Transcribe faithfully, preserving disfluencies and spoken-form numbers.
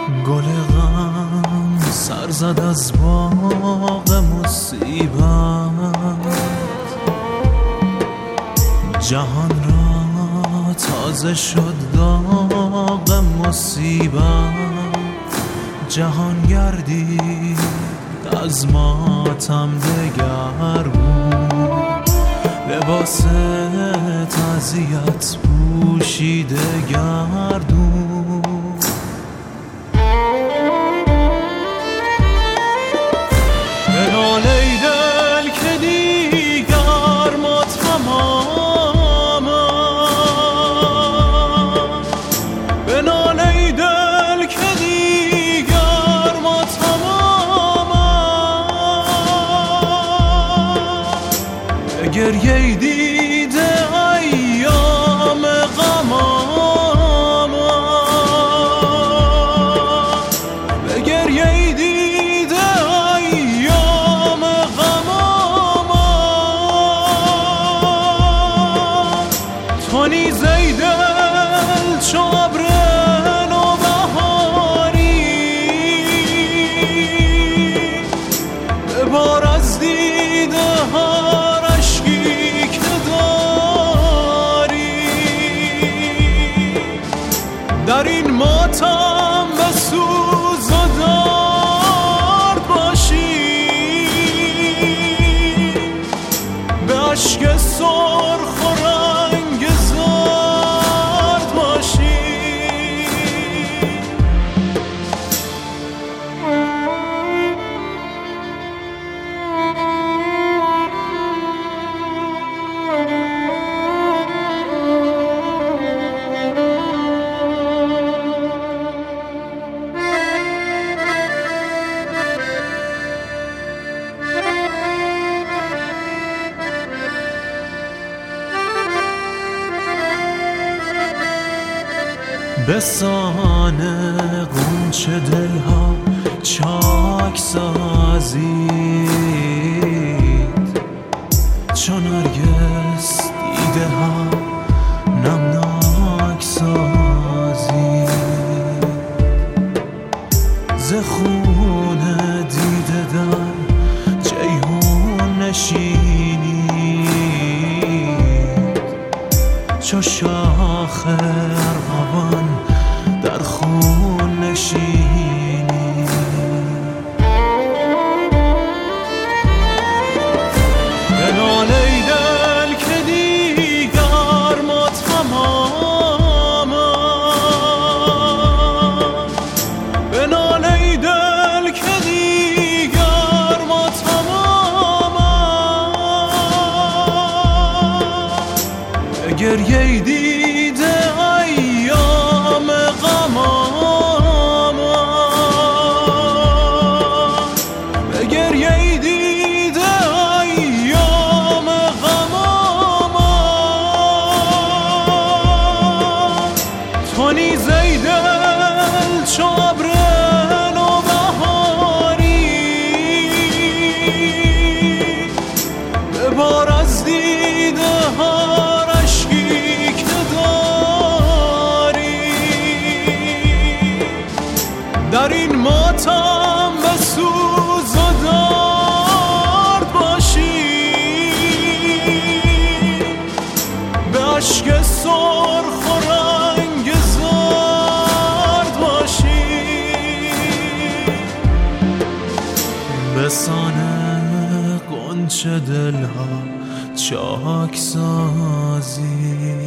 گل غم سر زد از باغ مصیبت، جهان را تازه شد داغ مصیبت. جهان گردید از ماتم دگر بود، لباس تعزیت پوشیده گردون. به ناله دل که دیگر ما تمامم، به ناله دل که دیگر ما تمامم، به گریه دیده ایام غمام، به گریه دیده ایام غمام. تو نیز ای دل چو ابر نوبهاری، ببار از دیده هر اشکی که داری. در این ماتم به سوز و درد باشی، به اشک سرخ و رنگ زرد باشی. به سان غنچه دلها چاک سازید، چون نرگس دیده ها نمناک سازید. ز خون دیده در جیحون نشینید، چو شاخ ارغوان در خون نشینی. به ناله دل که دیگر ما تمامم، به ناله دل که دیگر ما تمامم، به گریه دیده ایام غمام، به گریه دیده ایام غمام. تو نیز ای دل چو ابر نوبهاری، ببار از دیده هر اشکی که داری. در این ماتم به سوز و درد باشی، به اشک سرخ و رنگ زرد باشی. به سان غنچه دلها چاک سازی.